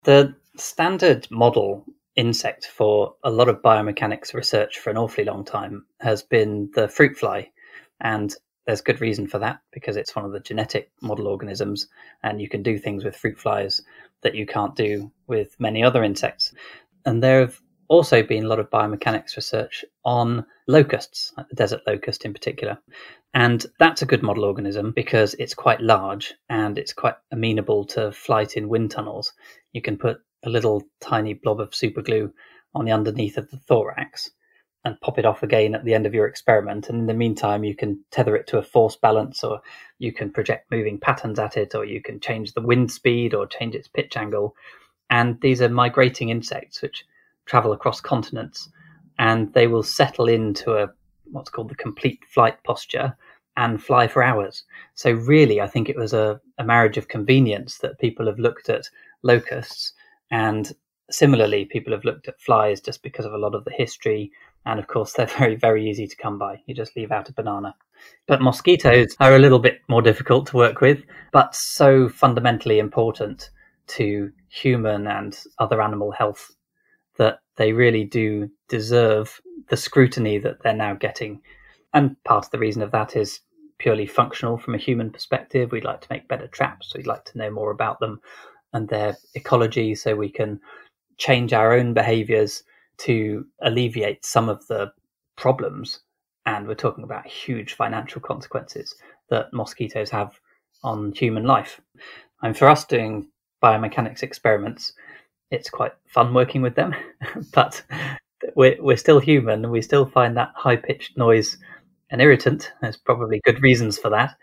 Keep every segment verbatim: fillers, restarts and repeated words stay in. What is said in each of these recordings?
The standard model insect for a lot of biomechanics research for an awfully long time has been the fruit fly. And there's good reason for that, because it's one of the genetic model organisms, and you can do things with fruit flies that you can't do with many other insects. And there have also been a lot of biomechanics research on locusts, like the desert locust in particular. And that's a good model organism because it's quite large and it's quite amenable to flight in wind tunnels. You can put a little tiny blob of superglue on the underneath of the thorax and pop it off again at the end of your experiment. And in the meantime, you can tether it to a force balance, or you can project moving patterns at it, or you can change the wind speed or change its pitch angle. And these are migrating insects which travel across continents, and they will settle into a what's called the complete flight posture and fly for hours. So really, I think it was a, a marriage of convenience that people have looked at locusts, and similarly, people have looked at flies just because of a lot of the history. And of course, they're very, very easy to come by. You just leave out a banana. But mosquitoes are a little bit more difficult to work with, but so fundamentally important to human and other animal health that they really do deserve the scrutiny that they're now getting. And part of the reason of that is purely functional from a human perspective. We'd like to make better traps. We'd like to know more about them and their ecology, so we can change our own behaviors to alleviate some of the problems. And we're talking about huge financial consequences that mosquitoes have on human life. And for us doing biomechanics experiments, it's quite fun working with them, but we're, we're still human, and we still find that high-pitched noise an irritant. There's probably good reasons for that.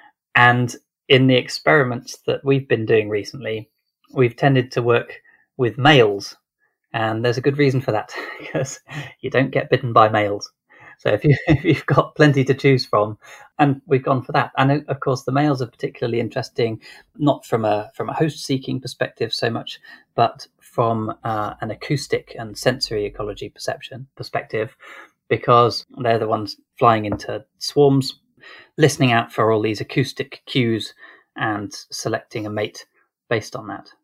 And in the experiments that we've been doing recently, we've tended to work with males. And there's a good reason for that, because you don't get bitten by males. So if, you, if you've got plenty to choose from, and we've gone for that. And of course, the males are particularly interesting, not from a from a host-seeking perspective so much, but from uh, an acoustic and sensory ecology perception perspective, because they're the ones flying into swarms, listening out for all these acoustic cues and selecting a mate based on that.